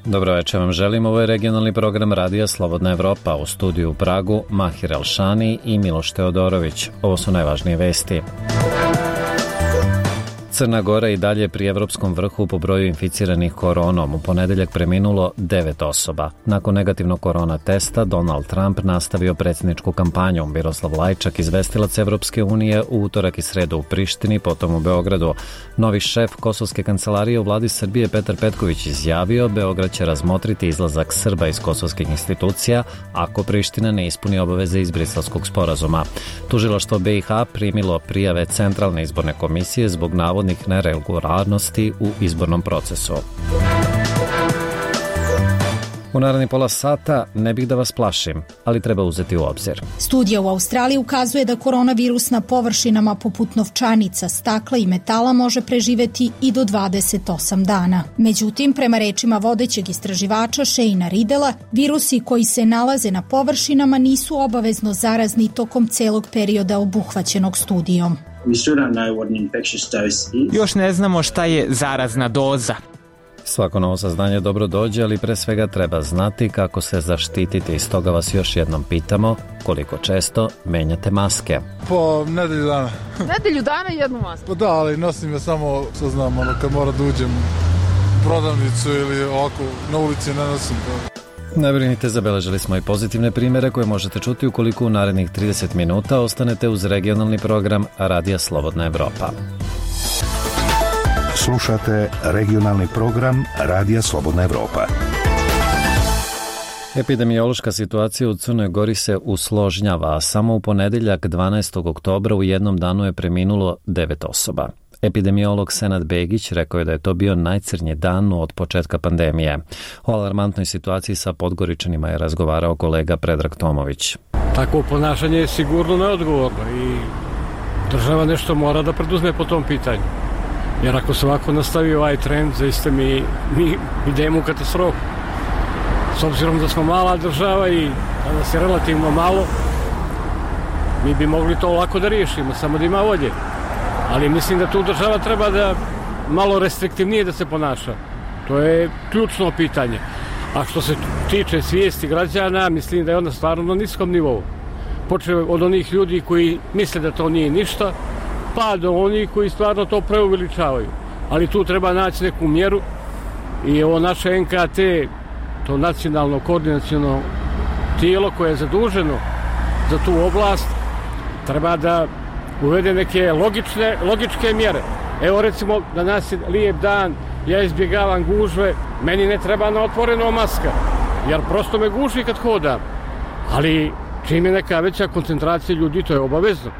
Dobro večer vam želim, ovo je regionalni program Radija Slobodna Evropa, u studiju u Pragu Mahir Elšani i Miloš Teodorović. Ovo su najvažnije vesti. Crna Gora i dalje pri evropskom vrhu po broju inficiranih koronom. U ponedeljak preminulo 9 osoba. Nakon negativnog korona testa, Donald Trump nastavio predsjedničku kampanju. Miroslav Lajčak, izvestilac Evropske unije, u utorak i sredu u Prištini, potom u Beogradu. Novi šef Kosovske kancelarije u vladi Srbije Petar Petković izjavio: Beograd će razmotriti izlazak Srba iz kosovskih institucija ako Priština ne ispuni obaveze iz Briselskog sporazuma. Tužilaštvo BiH primilo prijave Centralne izborne komisije zbog navodnih neregularnosti u izbornom procesu. U narednih pola sata ne bih da vas plašim, ali treba uzeti u obzir. Studija u Australiji ukazuje da koronavirus na površinama poput novčanica, stakla i metala može preživeti i do 28 dana. Međutim, prema rečima vodećeg istraživača Shane'a Riddela, virusi koji se nalaze na površinama nisu obavezno zarazni tokom celog perioda obuhvaćenog studijom. Još ne znamo šta je zarazna doza. Svako novo saznanje dobro dođe, ali pre svega treba znati kako se zaštititi. Stoga vas još jednom pitamo koliko često menjate maske. Po nedelju dana. Nedelju dana i jednu masku? Pa da, ali nosim je samo, što znam, kad mora da uđem u prodavnicu ili ovako na ulici ne nosim to. Ne brinite, zabeležili smo i pozitivne primere koje možete čuti ukoliko u narednih 30 minuta ostanete uz regionalni program Radija Slobodna Evropa. Slušate regionalni program Radija Slobodna Evropa. Epidemiološka situacija u Crnoj Gori se usložnjava, a samo u ponedeljak 12. oktobra u jednom danu je preminulo 9 osoba. Epidemiolog Senad Begić rekao je da je to bio najcrnji dan od početka pandemije. O alarmantnoj situaciji sa Podgoričanima je razgovarao kolega Predrag Tomović. Takvo ponašanje je sigurno neodgovorno i država nešto mora da preduzme po tom pitanju. Jer ako se ovako nastavi ovaj trend, zaista mi idemo u katastrofu. S obzirom da smo mala država i da nas je relativno malo, mi bi mogli to lako da riješimo, samo da ima volje. Ali mislim da tu država treba da malo restriktivnije da se ponaša. To je ključno pitanje. A što se tiče svijesti građana, mislim da je ona stvarno na niskom nivou. Počeo od onih ljudi koji misle da to nije ništa, pa do onih koji stvarno to preuveličavaju. Ali tu treba naći neku mjeru i ovo naše NKT, to nacionalno koordinaciono tijelo koje je zaduženo za tu oblast, treba da uvede neke logičke mjere. Evo recimo, danas je lijep dan, ja izbjegavam gužve, meni ne treba na otvoreno maska, jer prosto me guši kad hodam. Ali čim je neka veća koncentracija ljudi, to je obavezno.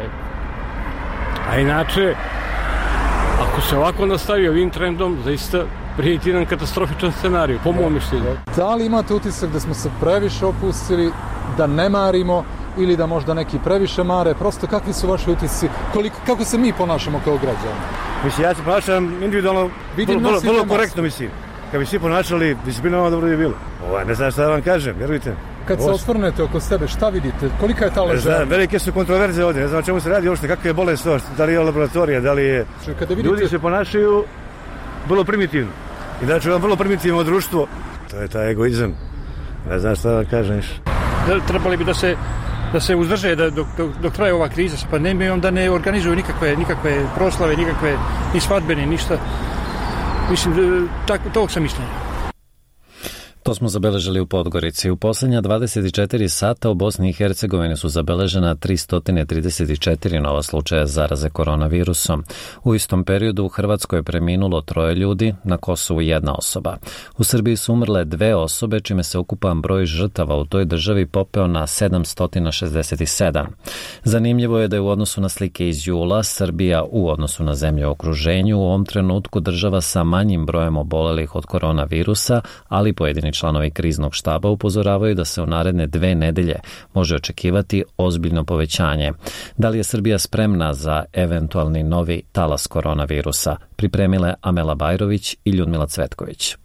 A inače, ako se ovako nastavi ovim trendom, zaista prijeti nam katastrofičan scenarij, po mom mišljenju. Da li imate utisak da smo se previše opustili, da ne marimo ili da možda neki previše mare? Prosto kakvi su vaši utisci? Kako se mi ponašamo kao građani? Mislim, ja se ponašam individualno vrlo korektno, mislim. Kad bi svi ponašali disciplinovano, dobro bi bilo. Ne znam šta da vam kažem, vjerujte. Kad se osvrnete oko sebe, šta vidite? Kolika je ta ležera? Velike su kontroverze ovdje, ne znam o čemu se radi uopšte, kakve je bolest to, da li je laboratorija, da li je... Ljudi se ponašaju vrlo primitivno. I da ću vam vrlo primitivno društvo, to je taj egoizam. Ne znam šta da kažem više. Trebali bi da se uzdrže dok traje ova kriza sa pandemijom, da ne organizuju nikakve proslave, nikakve ni svadbene, ništa. Mislim, tog sam mišljenja. To smo zabeležili u Podgorici. U posljednja 24 sata u Bosni i Hercegovini su zabeležena 334 nova slučaja zaraze koronavirusom. U istom periodu u Hrvatskoj je preminulo 3 ljudi, na Kosovu 1 osoba. U Srbiji su umrle 2 osobe, čime se ukupan broj žrtava u toj državi popeo na 767. Zanimljivo je da je u odnosu na slike iz jula Srbija u odnosu na zemlje u okruženju u ovom trenutku država sa manjim brojem obolelih od koronavirusa, ali pojedini članovi kriznog štaba upozoravaju da se u naredne 2 nedelje može očekivati ozbiljno povećanje. Da li je Srbija spremna za eventualni novi talas koronavirusa? Pripremile Amela Bajrović i Ljudmila Cvetković.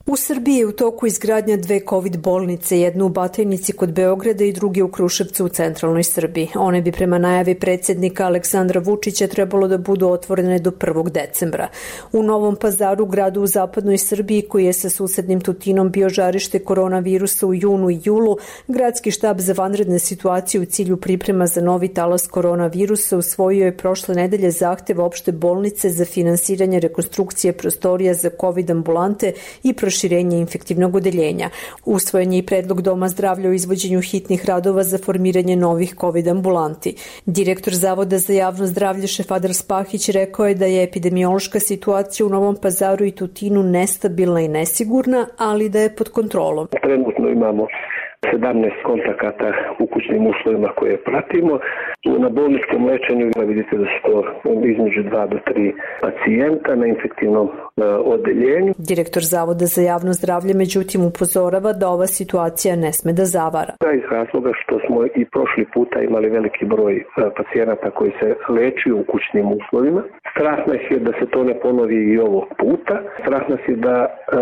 U Srbiji je u toku izgradnja 2 COVID bolnice, jednu u Batajnici kod Beograda i druge u Kruševcu u centralnoj Srbiji. One bi prema najavi predsjednika Aleksandra Vučića trebalo da budu otvorene do 1. decembra. U Novom Pazaru, gradu u zapadnoj Srbiji koji je sa susednim Tutinom bio žarište koronavirusa u junu i julu, gradski štab za vanredne situacije u cilju priprema za novi talas koronavirusa usvojio je prošle nedelje zahtev opšte bolnice za finansiranje rekonstrukcije prostorija za COVID ambulante i proširenje infektivnog odeljenja. Usvojen je i predlog Doma zdravlja o izvođenju hitnih radova za formiranje novih COVID ambulanti. Direktor Zavoda za javno zdravlje Šefadar Spahić rekao je da je epidemiološka situacija u Novom Pazaru i Tutinu nestabilna i nesigurna, ali da je pod kontrolom. Trenutno imamo 17 kontakata u kućnim uslovima koje pratimo. Na bolničkom lečenju vidite da su to između 2 do 3 pacijenta na infektivnom odeljenju. Direktor Zavoda za javno zdravlje međutim upozorava da ova situacija ne sme da zavara. Iz razloga što smo i prošli puta imali veliki broj pacijenata koji se lečuju u kućnim uslovima. Strah nas je da se to ne ponovi i ovog puta. Strah nas je da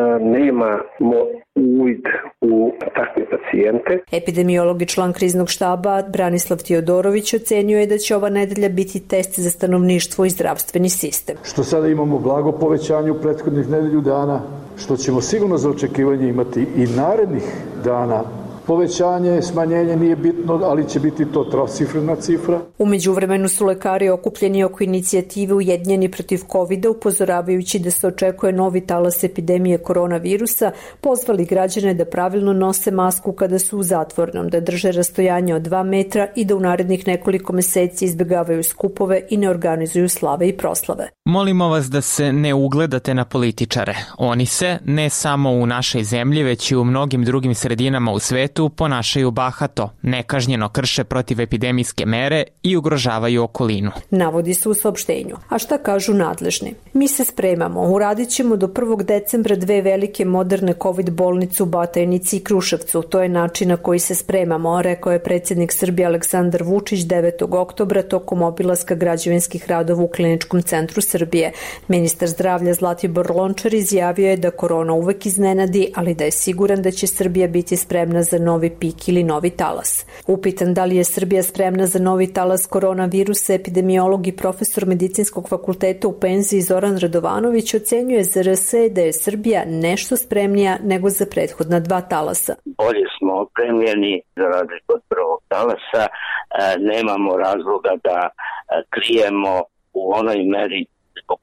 nemamo uvid u takve pacijente. Epidemiolog i član kriznog štaba Branislav Teodorović ocenio je da će ova nedelja biti test za stanovništvo i zdravstveni sistem. Što sada imamo blago povećanje u prethodnih nedelju dana, što ćemo sigurno za očekivanje imati i narednih dana. Povećanje, smanjenje nije bitno, ali će biti to trocifrena cifra. U međuvremenu su lekari okupljeni oko inicijative Ujedinjeni protiv COVID-a, upozoravajući da se očekuje novi talas epidemije koronavirusa, pozvali građane da pravilno nose masku kada su u zatvornom, da drže rastojanje od 2 metra i da u narednih nekoliko meseci izbjegavaju skupove i ne organizuju slave i proslave. Molimo vas da se ne ugledate na političare. Oni se, ne samo u našoj zemlji, već i u mnogim drugim sredinama u svetu, ponašaju bahato, nekažnjeno krše protivepidemijske mere i ugrožavaju okolinu. Navodi se u saopštenju. A šta kažu nadležni? Mi se spremamo. Uradit ćemo do 1. decembra 2 velike moderne COVID bolnice u Batajnici i Kruševcu. To je način na koji se spremamo, rekao je predsjednik Srbije Aleksandar Vučić 9. oktobra tokom obilaska građevinskih radova u Kliničkom centru Srbije. Ministar zdravlja Zlatibor Lončar izjavio je da korona uvek iznenadi, ali da je siguran da će Srbija biti spremna za novi pik ili novi talas. Upitan da li je Srbija spremna za novi talas koronavirusa, epidemiolog i profesor Medicinskog fakulteta u penziji Zoran Radovanović ocenjuje za RS da je Srbija nešto spremnija nego za prethodna 2 talasa. Bolje smo opremljeni za razliku od prvog talasa, nemamo razloga da krijemo u onoj meri zbog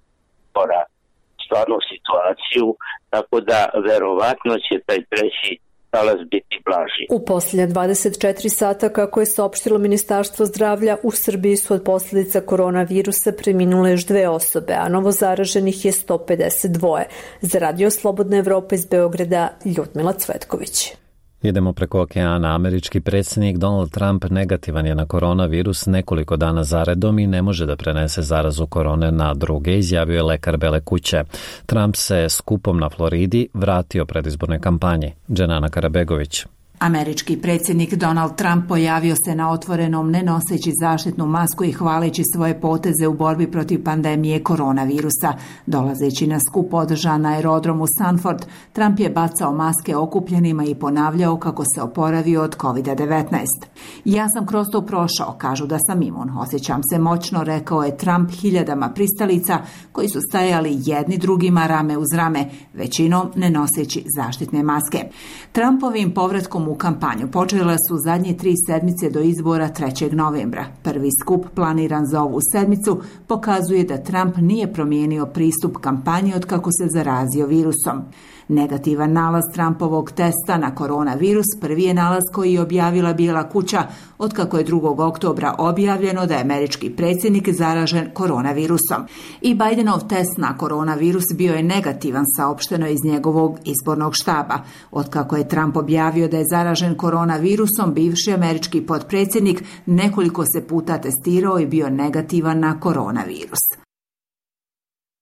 stvarnu situaciju, tako da verovatno će taj treći talas biti blaži. U posljednja 24 sata, kako je saopštilo Ministarstvo zdravlja, u Srbiji su od posljedica koronavirusa preminule još 2 osobe, a novo zaraženih je 152. Za Radio Slobodna Evropa iz Beograda, Ljudmila Cvetković. Idemo preko okeana. Američki predsjednik Donald Trump negativan je na koronavirus nekoliko dana zaredom i ne može da prenese zarazu korone na druge, izjavio je lekar Bele kuće. Trump se skupom na Floridi vratio predizborne kampanje. Dženana Karabegović. Američki predsjednik Donald Trump pojavio se na otvorenom ne noseći zaštitnu masku i hvaleći svoje poteze u borbi protiv pandemije koronavirusa. Dolazeći na skup održan na aerodromu Sanford, Trump je bacao maske okupljenima i ponavljao kako se oporavio od COVID-19. Ja sam kroz to prošao, kažu da sam imun. Osjećam se moćno, rekao je Trump hiljadama pristalica koji su stajali jedni drugima rame uz rame, većinom ne noseći zaštitne maske. Trumpovim povratkom u kampanju počela su zadnje 3 sedmice do izbora 3. novembra. Prvi skup planiran za ovu sedmicu pokazuje da Trump nije promijenio pristup kampanji od kako se zarazio virusom. Negativan nalaz Trumpovog testa na koronavirus prvi je nalaz koji je objavila Bijela kuća otkako je 2. oktobra objavljeno da je američki predsjednik zaražen koronavirusom. I Bidenov test na koronavirus bio je negativan, saopšteno iz njegovog izbornog štaba. Otkako je Trump objavio da je zaražen koronavirusom, bivši američki potpredsjednik nekoliko se puta testirao i bio negativan na koronavirus.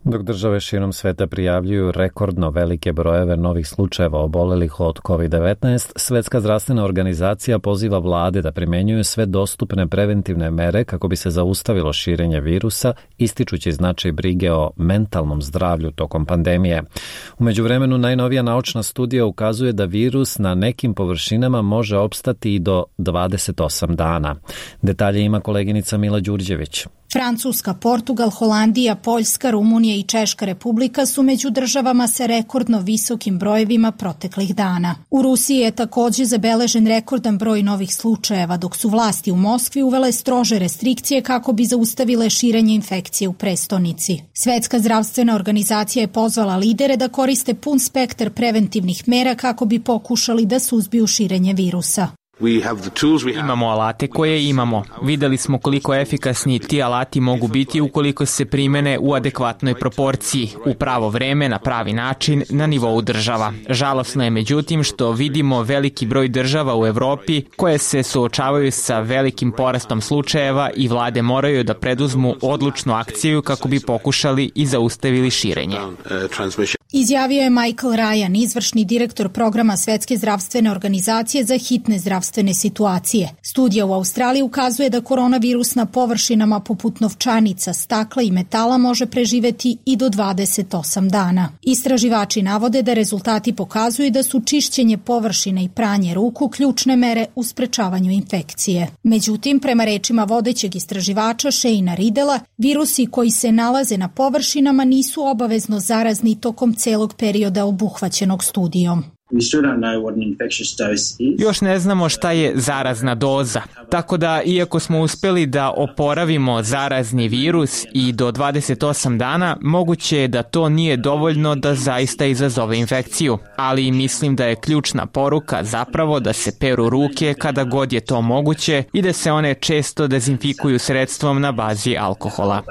Dok države širom sveta prijavljuju rekordno velike brojeve novih slučajeva obolelih od COVID-19, Svetska zdravstvena organizacija poziva vlade da primenjuju sve dostupne preventivne mere kako bi se zaustavilo širenje virusa, ističući značaj brige o mentalnom zdravlju tokom pandemije. U međuvremenu, najnovija naučna studija ukazuje da virus na nekim površinama može opstati i do 28 dana. Detalje ima koleginica Mila Đurđević. Francuska, Portugal, Holandija, Poljska, Rumunija i Češka republika su među državama sa rekordno visokim brojevima proteklih dana. U Rusiji je takođe zabeležen rekordan broj novih slučajeva, dok su vlasti u Moskvi uvele strože restrikcije kako bi zaustavile širenje infekcije u prestonici. Svetska zdravstvena organizacija je pozvala lidere da koriste pun spektar preventivnih mera kako bi pokušali da suzbiju širenje virusa. Imamo alate koje imamo. Videli smo koliko efikasni ti alati mogu biti ukoliko se primene u adekvatnoj proporciji, u pravo vreme, na pravi način, na nivou država. Žalosno je međutim što vidimo veliki broj država u Evropi koje se suočavaju sa velikim porastom slučajeva i vlade moraju da preduzmu odlučnu akciju kako bi pokušali i zaustavili širenje. Izjavio je Michael Ryan, izvršni direktor programa Svetske zdravstvene organizacije za hitne zdravstvene situacije. Studija u Australiji ukazuje da koronavirus na površinama poput novčanica, stakla i metala može preživeti i do 28 dana. Istraživači navode da rezultati pokazuju da su čišćenje površine i pranje ruku ključne mere u sprečavanju infekcije. Međutim, prema rečima vodećeg istraživača Shane'a Riddela, virusi koji se nalaze na površinama nisu obavezno zarazni tokom celog perioda obuhvaćenog studijom. Još ne znamo šta je zarazna doza, tako da iako smo uspeli da oporavimo zarazni virus i do 28 dana, moguće je da to nije dovoljno da zaista izazove infekciju, ali mislim da je ključna poruka zapravo da se peru ruke kada god je to moguće i da se one često dezinfikuju sredstvom na bazi alkohola.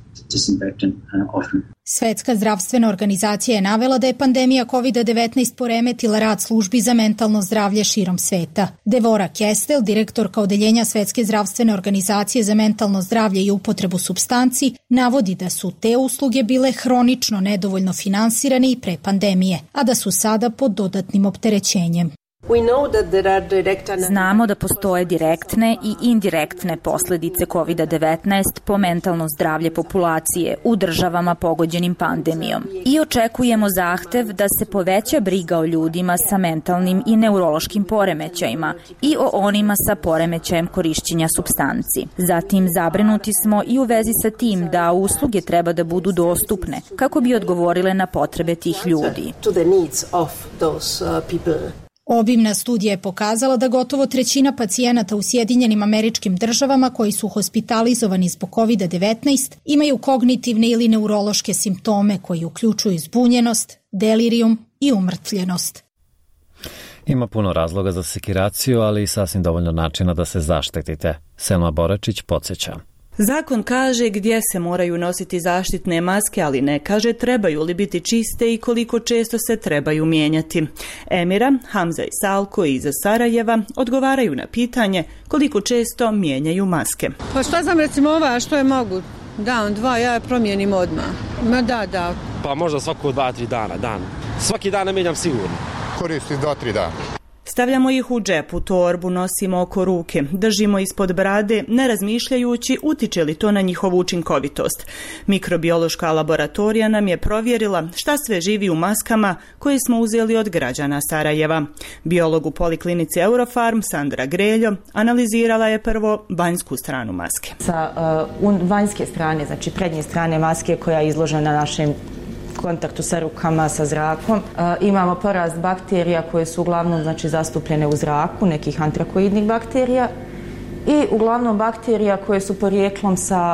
Svetska zdravstvena organizacija je navela da je pandemija COVID-19 poremetila rad službi za mentalno zdravlje širom sveta. Devora Kestel, direktorka odeljenja Svetske zdravstvene organizacije za mentalno zdravlje i upotrebu supstanci, navodi da su te usluge bile hronično nedovoljno finansirane i pre pandemije, a da su sada pod dodatnim opterećenjem. Znamo da postoje direktne i indirektne posledice COVID-19 po mentalno zdravlje populacije u državama pogođenim pandemijom i očekujemo zahtev da se poveća briga o ljudima sa mentalnim i neurološkim poremećajima i o onima sa poremećajem korišćenja supstanci. Zatim zabrinuti smo i u vezi sa tim da usluge treba da budu dostupne kako bi odgovorile na potrebe tih ljudi. Obimna studija je pokazala da gotovo trećina pacijenata u Sjedinjenim Američkim Državama koji su hospitalizovani zbog COVID-19 imaju kognitivne ili neurološke simptome koji uključuju zbunjenost, delirijum i umrtvljenost. Ima puno razloga za sekiraciju, ali i sasvim dovoljno načina da se zaštitite. Selma Boračić podsjeća. Zakon kaže gdje se moraju nositi zaštitne maske, ali ne kaže trebaju li biti čiste i koliko često se trebaju mijenjati. Emira, Hamza i Salko iz Sarajeva odgovaraju na pitanje koliko često mijenjaju maske. Pa šta znam, recimo ova, što je mogu? Dan, dva, ja je promijenim odmah. Da. Pa možda svako 2-3 dana. Svaki dan ne mijenjam sigurno. Koristim 2-3 dana. Stavljamo ih u džep, u torbu, nosimo oko ruke, držimo ispod brade, ne razmišljajući utiče li to na njihovu učinkovitost. Mikrobiološka laboratorija nam je provjerila šta sve živi u maskama koje smo uzeli od građana Sarajeva. Biolog u poliklinici Eurofarm, Sandra Greljo, analizirala je prvo vanjsku stranu maske. Sa vanjske strane, znači prednje strane maske koja je izložena našem kontaktu sa rukama, sa zrakom. Imamo porast bakterija koje su uglavnom zastupljene u zraku, nekih antrakoidnih bakterija i uglavnom bakterija koje su porijeklom sa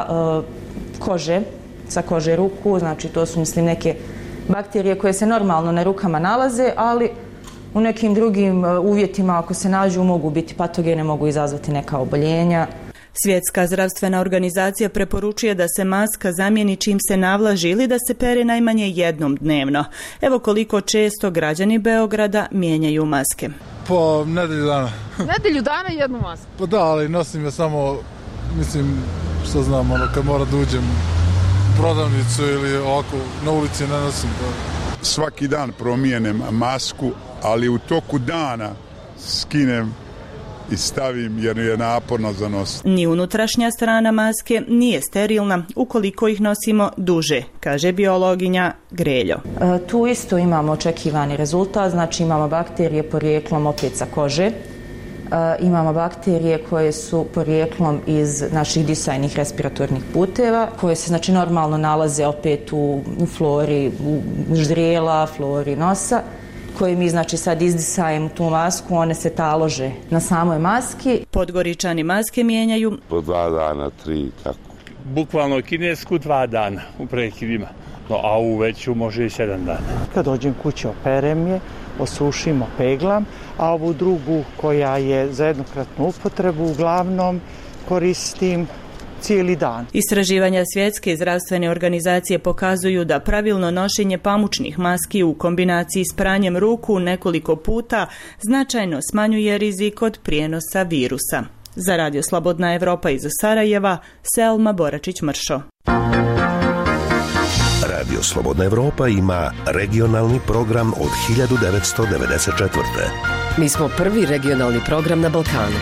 kože ruku, znači to su neke bakterije koje se normalno na rukama nalaze, ali u nekim drugim uvjetima ako se nađu mogu biti patogene, mogu izazvati neka oboljenja. Svjetska zdravstvena organizacija preporučuje da se maska zamijeni čim se navlaži ili da se pere najmanje jednom dnevno. Evo koliko često građani Beograda mijenjaju maske. Po nedelju dana. Nedelju dana jednu masku? Pa da, ali nosim je samo, što znam, kad mora da uđem prodavnicu ili ovako na ulici ne nosim. Svaki dan promijenem masku, ali u toku dana skinem i stavim jer je naporno za nos. Ni unutrašnja strana maske nije sterilna ukoliko ih nosimo duže, kaže biologinja Greljo. Tu isto imamo očekivani rezultat, znači imamo bakterije porijeklom opet sa kože, imamo bakterije koje su porijeklom iz naših disajnih respiratornih puteva, koje se znači normalno nalaze opet u flori ždrijela, flori nosa, koje mi znači sad izdisajemo tu masku, one se talože na samoj maski. Podgoričani maske mijenjaju po 2 dana, 3, tako. Bukvalno kinesku 2 dana u prekidima, a u veću može i 7 dana. Kad dođem kući operem je, osušimo, peglam, a ovu drugu koja je za jednokratnu upotrebu uglavnom koristim cijeli dan. Istraživanja Svjetske zdravstvene organizacije pokazuju da pravilno nošenje pamučnih maski u kombinaciji s pranjem ruku nekoliko puta značajno smanjuje rizik od prijenosa virusa. Za Radio Slobodna Evropa iz Sarajeva, Selma Boračić-Mršo. Radio Slobodna Evropa ima regionalni program od 1994. Mi smo prvi regionalni program na Balkanu.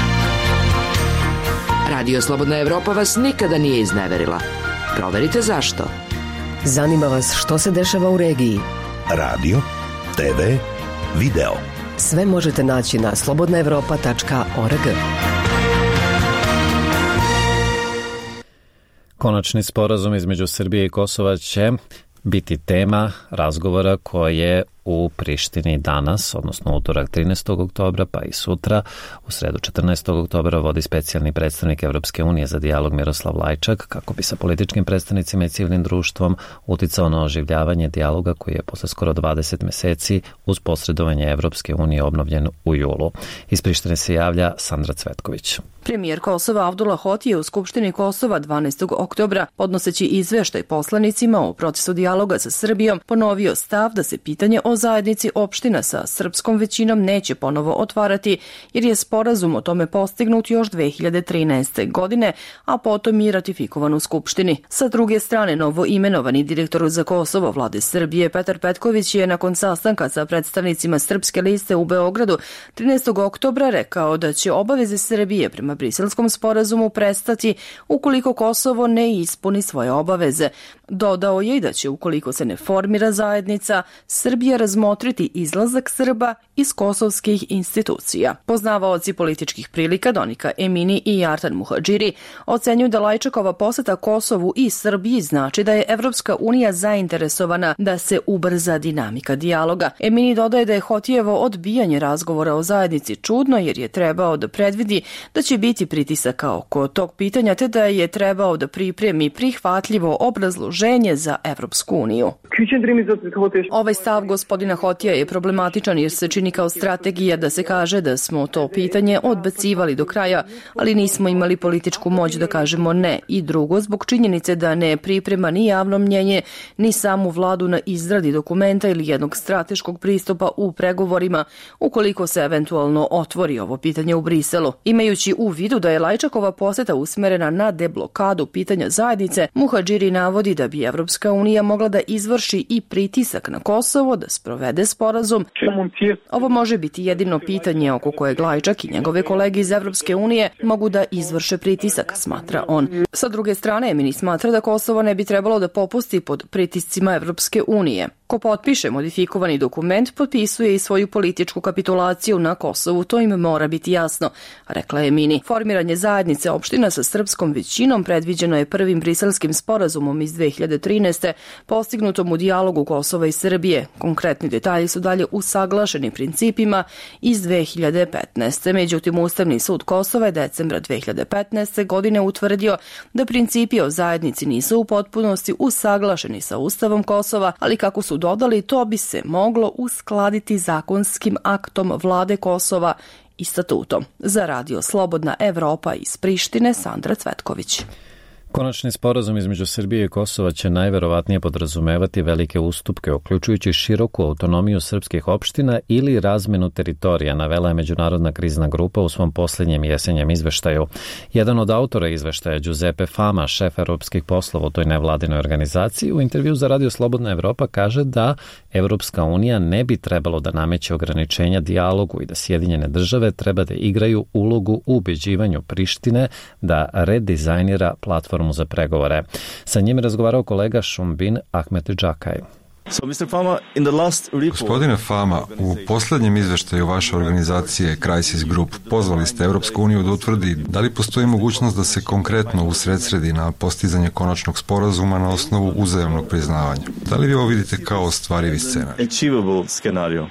Radio Slobodna Evropa vas nikada nije izneverila. Proverite zašto. Zanima vas što se dešava u regiji. Radio, TV, video. Sve možete naći na slobodnaevropa.org. Konačni sporazum između Srbije i Kosova će biti tema razgovora koje u Prištini danas, odnosno utorak 13. oktobra, pa i sutra, u sredu 14. oktobra, vodi specijalni predstavnik Evropske unije za dijalog Miroslav Lajčak, kako bi sa političkim predstavnicima i civilnim društvom uticao na oživljavanje dijaloga koji je posle skoro 20 meseci uz posredovanje Evropske unije obnovljen u julu. Iz Prištine se javlja Sandra Cvetković. Premijer Kosova Avdullah Hoti je u Skupštini Kosova 12. oktobra, podnoseći izveštaj poslanicima o procesu dijaloga sa Srbijom, ponovio stav da se pitanje o zajednici opština sa srpskom većinom neće ponovo otvarati, jer je sporazum o tome postignut još 2013. godine, a potom i ratifikovan u Skupštini. Sa druge strane, novo imenovani direktor za Kosovo vlade Srbije Petar Petković je nakon sastanka sa predstavnicima Srpske liste u Beogradu 13. oktobra rekao da će obaveze Srbije prema Briselskom sporazumu prestati ukoliko Kosovo ne ispuni svoje obaveze. Dodao je i da će, ukoliko se ne formira zajednica, Srbija razmotriti izlazak Srba iz kosovskih institucija. Poznavaoci političkih prilika Donika Emini i Artan Muhadžiri ocenjuju da Lajčakova poseta Kosovu i Srbiji znači da je Evropska unija zainteresovana da se ubrza dinamika dijaloga. Emini dodaje da je Hotijevo odbijanje razgovora o zajednici čudno jer je trebao da predvidi da će biti pritisaka oko tog pitanja te da je trebao da pripremi prihvatljivo obrazloženje za Evropsku uniju. Ovaj stav gospodina Hotija je problematičan jer se čini kao strategija da se kaže da smo to pitanje odbacivali do kraja, ali nismo imali političku moć da kažemo ne, i drugo zbog činjenice da ne priprema ni javno mnjenje, ni samu vladu na izradi dokumenta ili jednog strateškog pristupa u pregovorima ukoliko se eventualno otvori ovo pitanje u Briselu. Imajući u vidu da je Lajčakova poseta usmerena na deblokadu pitanja zajednice, Muhadžiri navodi da bi Evropska unija mogla da izvrši i pritisak na Kosovo da sprovede sporazum. Ovo može biti jedino pitanje oko kojeg Lajčak i njegove kolege iz Evropske unije mogu da izvrše pritisak, smatra on. Sa druge strane, Emini smatra da Kosovo ne bi trebalo da popusti pod pritiscima Evropske unije. Ko potpiše modifikovani dokument, potpisuje i svoju političku kapitulaciju na Kosovu, to im mora biti jasno, rekla je Emini. Formiranje zajednice opština sa srpskom većinom predviđeno je prvim briselskim sporazumom iz 2013. postignutom u dijalogu Kosova i Srbije. Konkretni detalji su dalje usaglašeni principima iz 2015. Međutim, Ustavni sud Kosova je decembra 2015. godine utvrdio da principi o zajednici nisu u potpunosti usaglašeni sa Ustavom Kosova, ali kako su dodali, to bi se moglo uskladiti zakonskim aktom vlade Kosova i statutom. Za Radio Slobodna Evropa iz Prištine, Sandra Cvetković. Konačni sporazum između Srbije i Kosova će najverovatnije podrazumevati velike ustupke, uključujući široku autonomiju srpskih opština ili razmenu teritorija, navela je Međunarodna krizna grupa u svom posljednjem jesenjem izveštaju. Jedan od autora izveštaja, Giuseppe Fama, šef evropskih poslova u toj nevladinoj organizaciji, u intervju za Radio Slobodna Evropa kaže da Evropska unija ne bi trebalo da nameće ograničenja dijalogu i da Sjedinjene države treba da igraju ulogu u ubeđivanju Prištine da redizajnira platformu za pregovore. Sa njim razgovarao kolega Šumbin Ahmet Džakaj. Gospodine Fama, u posljednjem izveštaju vaše organizacije Crisis Group pozvali ste Evropsku uniju da utvrdi da li postoji mogućnost da se konkretno usredsredi na postizanje konačnog sporazuma na osnovu uzajamnog priznavanja. Da li vi ovo vidite kao ostvarivi scenario?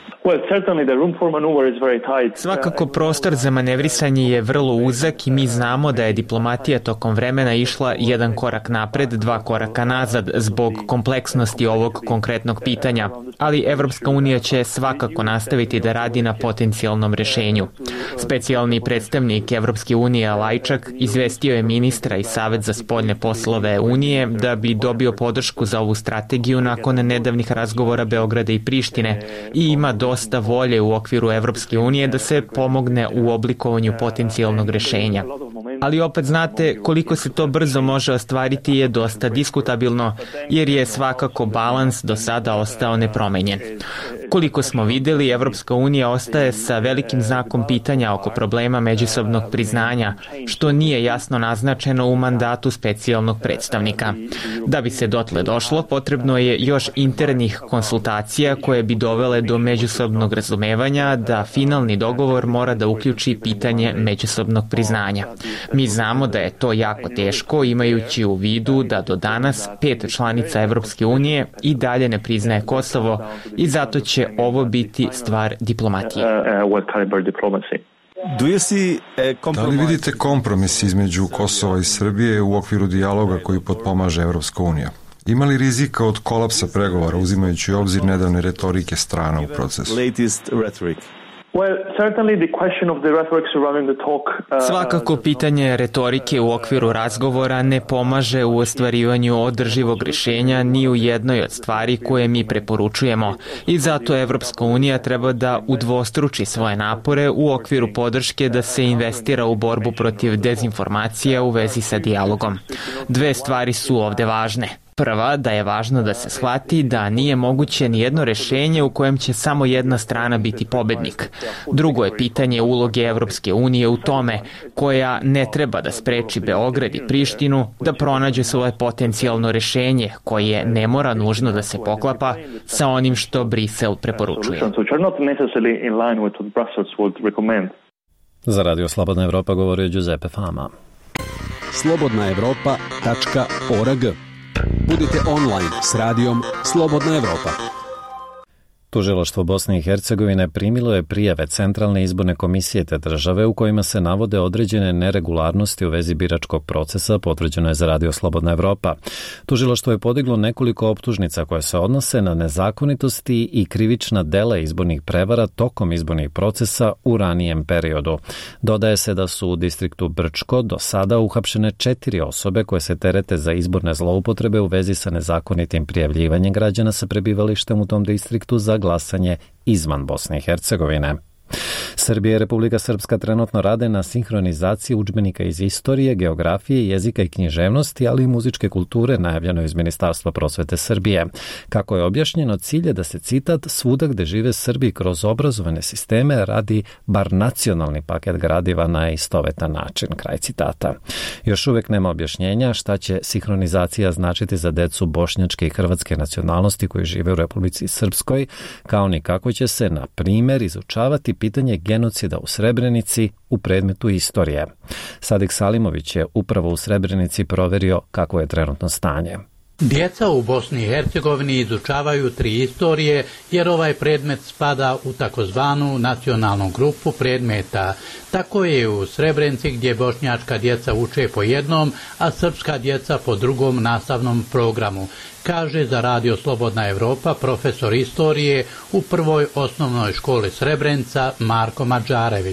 Svakako prostor za manevrisanje je vrlo uzak i mi znamo da je diplomatija tokom vremena išla jedan korak napred, dva koraka nazad zbog kompleksnosti ovog konkretnog pitanja, ali Evropska unija će svakako nastaviti da radi na potencijalnom rešenju. Specijalni predstavnik Evropske unije Lajčak izvestio je ministra i Savet za spoljne poslove Unije da bi dobio podršku za ovu strategiju nakon nedavnih razgovora Beograda i Prištine i ima dosta volje u okviru Evropske unije da se pomogne u oblikovanju potencijalnog rešenja. Ali opet znate, koliko se to brzo može ostvariti je dosta diskutabilno, jer je svakako balans do sada ostao nepromenjen. Koliko smo videli, Evropska unija ostaje sa velikim znakom pitanja oko problema međusobnog priznanja, što nije jasno naznačeno u mandatu specijalnog predstavnika. Da bi se dotle došlo, potrebno je još internih konsultacija koje bi dovele do međusobnog razumevanja da finalni dogovor mora da uključi pitanje međusobnog priznanja. Mi znamo da je to jako teško, imajući u vidu da do danas 5 članica Evropske unije i dalje ne priznaje Kosovo i zato će ovo biti stvar diplomatije. Da li vidite kompromis između Kosova i Srbije u okviru dijaloga koji potpomaže Evropska unija? Ima li rizika od kolapsa pregovora uzimajući u obzir nedavne retorike strana u procesu? Svakako pitanje retorike u okviru razgovora ne pomaže u ostvarivanju održivog rješenja ni u jednoj od stvari koje mi preporučujemo i zato Evropska unija treba da udvostruči svoje napore u okviru podrške da se investira u borbu protiv dezinformacija u vezi sa dijalogom. Dve stvari su ovde važne. Prva, da je važno da se shvati da nije moguće ni jedno rešenje u kojem će samo jedna strana biti pobednik. Drugo je pitanje uloge Evropske unije u tome, koja ne treba da spreči Beograd i Prištinu da pronađu svoje potencijalno rešenje, koje ne mora nužno da se poklapa sa onim što Brisel preporučuje. Za Radio Slobodna Evropa govorio Giuseppe Fama. slobodnaevropa.org. Budite online s radijom Slobodna Evropa. Tužilaštvo Bosne i Hercegovine primilo je prijave Centralne izborne komisije te države u kojima se navode određene neregularnosti u vezi biračkog procesa, potvrđeno je za Radio Slobodna Evropa. Tužilaštvo je podiglo nekoliko optužnica koje se odnose na nezakonitosti i krivična dela izbornih prevara tokom izbornih procesa u ranijem periodu. Dodaje se da su u distriktu Brčko do sada uhapšene 4 osobe koje se terete za izborne zloupotrebe u vezi sa nezakonitim prijavljivanjem građana sa prebivalištem u tom distriktu za glasanje izvan Bosne i Hercegovine. Srbija i Republika Srpska trenutno rade na sinhronizaciji udžbenika iz istorije, geografije, jezika i književnosti, ali i muzičke kulture, najavljeno iz Ministarstva prosvete Srbije. Kako je objašnjeno, cilj je da se, citat, svuda gde žive Srbi kroz obrazovane sisteme radi bar nacionalni paket gradiva na istovetan način, kraj citata. Još uvek nema objašnjenja šta će sinhronizacija značiti za decu bošnjačke i hrvatske nacionalnosti koji žive u Republici Srpskoj, kao ni kako će se, na primer, izučavati pitanje genocida u Srebrenici u predmetu istorije. Sadik Salimović je upravo u Srebrenici proverio kako je trenutno stanje. Djeca u Bosni i Hercegovini izučavaju 3 istorije jer ovaj predmet spada u takozvanu nacionalnu grupu predmeta. Tako je u Srebrenici gdje bošnjačka djeca uče po jednom, a srpska djeca po drugom nastavnom programu, kaže za Radio Slobodna Evropa profesor istorije u prvoj osnovnoj školi Srebrenica Marko Mađarević.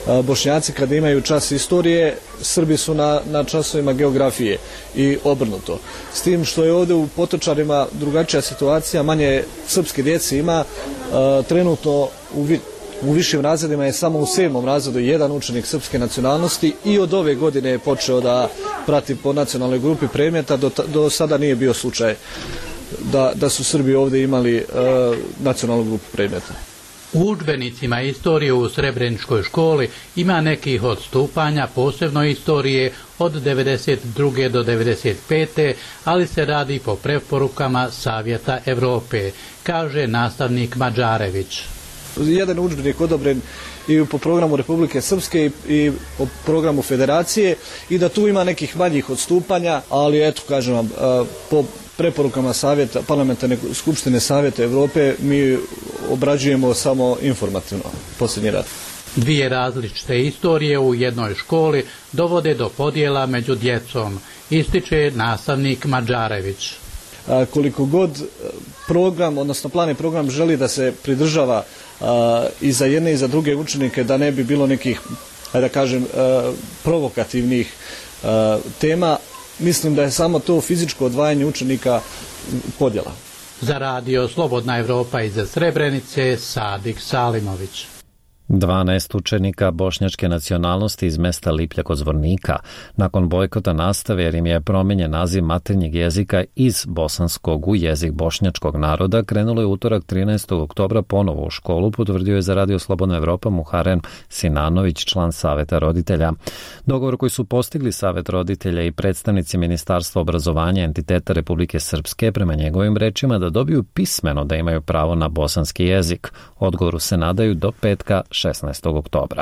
Bošnjaci kada imaju čas istorije, Srbi su na časovima geografije i obrnuto. S tim što je ovdje u Potočarima drugačija situacija, manje srpske djece ima, trenutno u višim razredima je samo u 7. razredu jedan učenik srpske nacionalnosti i od ove godine je počeo da prati po nacionalnoj grupi predmeta, do sada nije bio slučaj da su Srbi ovdje imali nacionalnu grupu predmeta. U udžbenicima istorije u Srebreničkoj školi ima nekih odstupanja, posebno istorije od 92. do 95. ali se radi po preporukama Savjeta Evrope, kaže nastavnik Mađarević. Jedan udžbenik odobren i po programu Republike Srpske i po programu Federacije i da tu ima nekih manjih odstupanja, ali eto, kažem vam, po preporukama Savjeta, Parlamentarne skupštine Savjeta Evrope mi obrađujemo samo informativno posljednji rad. Dvije različite istorije u jednoj školi dovode do podjela među djecom, ističe nastavnik Mađarević. Koliko god program, odnosno plan i program želi da se pridržava i za jedne i za druge učenike, da ne bi bilo nekih, da kažem, provokativnih tema, mislim da je samo to fizičko odvajanje učenika podjela. Za radio Slobodna Evropa iz Srebrenice, Sadik Salimović. 12 učenika bošnjačke nacionalnosti iz mesta Liplja kod Zvornika nakon bojkota nastave jer im je promenjen naziv maternjeg jezika iz bosanskog u jezik bošnjačkog naroda krenulo je utorak 13. oktobra ponovo u školu, potvrdio je za radio Slobodna Evropa Muharem Sinanović, član Saveta roditelja. Dogovor koji su postigli Savet roditelja i predstavnici Ministarstva obrazovanja entiteta Republike Srpske prema njegovim rečima da dobiju pismeno da imaju pravo na bosanski jezik. Odgovoru se nadaju do petka 16. oktobra.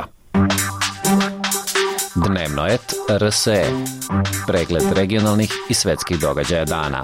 Dnevno et RSE. Pregled regionalnih i svetskih događaja dana.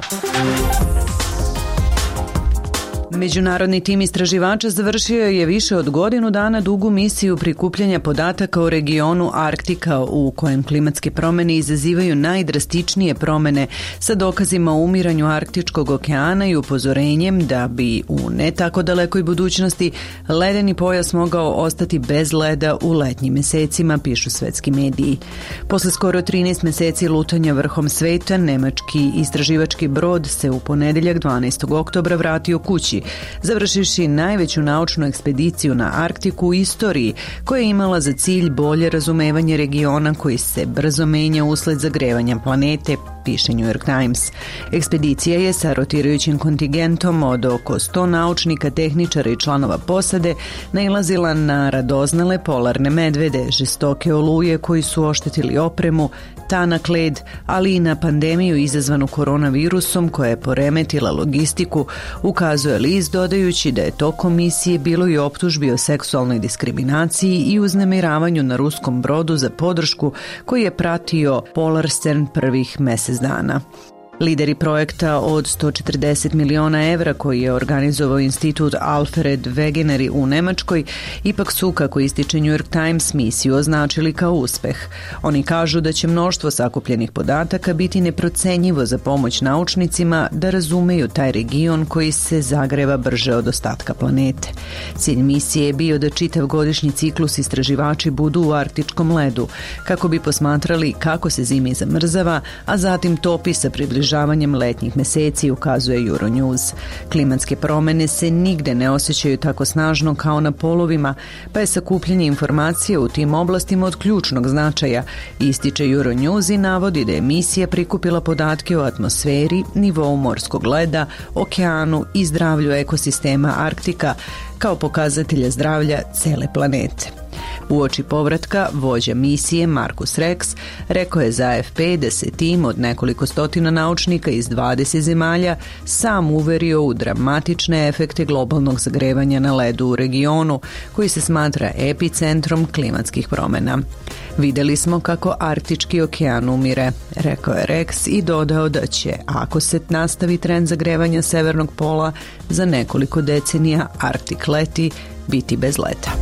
Međunarodni tim istraživača završio je više od godinu dana dugu misiju prikupljanja podataka o regionu Arktika u kojem klimatske promene izazivaju najdrastičnije promene sa dokazima o umiranju Arktičkog okeana i upozorenjem da bi u ne tako dalekoj budućnosti ledeni pojas mogao ostati bez leda u letnjim mesecima, pišu svetski mediji. Posle skoro 13 meseci lutanja vrhom sveta, nemački istraživački brod se u ponedeljak 12. oktobra vratio kući, završivši najveću naučnu ekspediciju na Arktiku u istoriji, koja je imala za cilj bolje razumevanje regiona koji se brzo menja usled zagrevanja planete, piše New York Times. Ekspedicija je sa rotirajućim kontingentom od oko 100 naučnika, tehničara i članova posade nailazila na radoznale polarne medvede, žestoke oluje koji su oštetili opremu, tanak led, ali i na pandemiju izazvanu koronavirusom koja je poremetila logistiku, ukazuje list dodajući da je tokom misije bilo i optužbi o seksualnoj diskriminaciji i uznemiravanju na ruskom brodu za podršku koji je pratio Polarstern prvih mesec dana. Lideri projekta od 140 miliona evra koji je organizovao institut Alfred Wegener u Nemačkoj ipak su, kako ističe New York Times, misiju označili kao uspeh. Oni kažu da će mnoštvo sakupljenih podataka biti neprocenjivo za pomoć naučnicima da razumeju taj region koji se zagreva brže od ostatka planete. Cilj misije je bio da čitav godišnji ciklus istraživači budu u arktičkom ledu, kako bi posmatrali kako se zimi zamrzava, a zatim topi sa približavanjem letnjih meseci, ukazuje Euronews. Klimatske promene se nigde ne osjećaju tako snažno kao na polovima, pa je sakupljanje informacija u tim oblastima od ključnog značaja, ističe Euronews i navodi da je misija prikupila podatke o atmosferi, nivou morskog leda, okeanu i zdravlju ekosistema Arktika kao pokazatelja zdravlja cele planete. Uoči povratka, vođa misije Markus Rex rekao je za AFP da se tim od nekoliko stotina naučnika iz 20 zemalja sam uverio u dramatične efekte globalnog zagrevanja na ledu u regionu, koji se smatra epicentrom klimatskih promena. Videli smo kako Arktički okean umire, rekao je Rex i dodao da će, ako se nastavi trend zagrevanja severnog pola, za nekoliko decenija Arktik leti biti bez leta.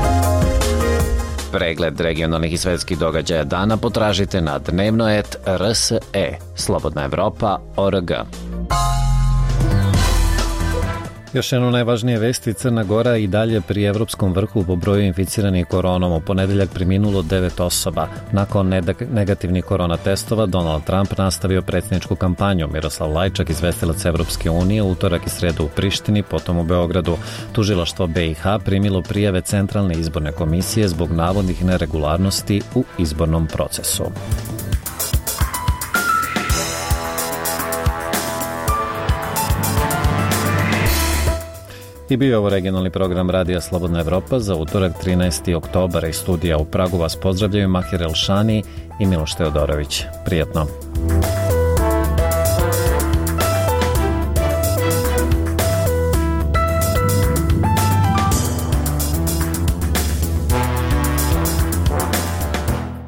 Pregled regionalnih i svetskih događaja dana potražite na dnevno.rs.e, Slobodna Evropa.org. Još jedno najvažnije vesti, Crna Gora i dalje pri evropskom vrhu po broju inficiranih koronom. U ponedeljak preminulo 9 osoba. Nakon negativnih korona testova, Donald Trump nastavio predsjedničku kampanju. Miroslav Lajčak, izvestilac Evropske unije, utorak i sredu u Prištini, potom u Beogradu. Tužilaštvo BiH primilo prijave Centralne izborne komisije zbog navodnih neregularnosti u izbornom procesu. I bio je ovo regionalni program Radija Slobodna Evropa za utorak 13. oktobara. Iz studija u Pragu vas pozdravljaju Mahir Elšani i Miloš Teodorović. Prijetno.